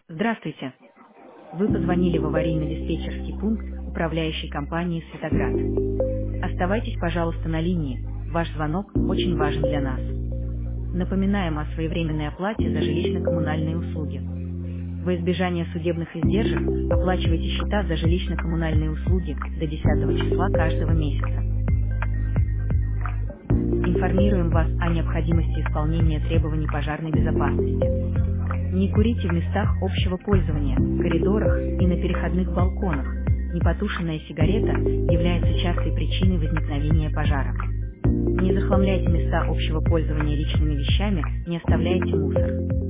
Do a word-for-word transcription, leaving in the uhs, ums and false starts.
Здравствуйте. Вы позвонили в аварийно-диспетчерский пункт управляющей компании «Светоград». Оставайтесь, пожалуйста, на линии. Ваш звонок очень важен для нас. Напоминаем о своевременной оплате за жилищно-коммунальные услуги. Во избежание судебных издержек оплачивайте счета за жилищно-коммунальные услуги до десятого числа каждого месяца. Информируем вас о необходимости исполнения требований пожарной безопасности. Не курите в местах общего пользования, коридорах и на переходных балконах. Непотушенная сигарета является частой причиной возникновения пожара. Не захламляйте места общего пользования личными вещами, не оставляйте мусор.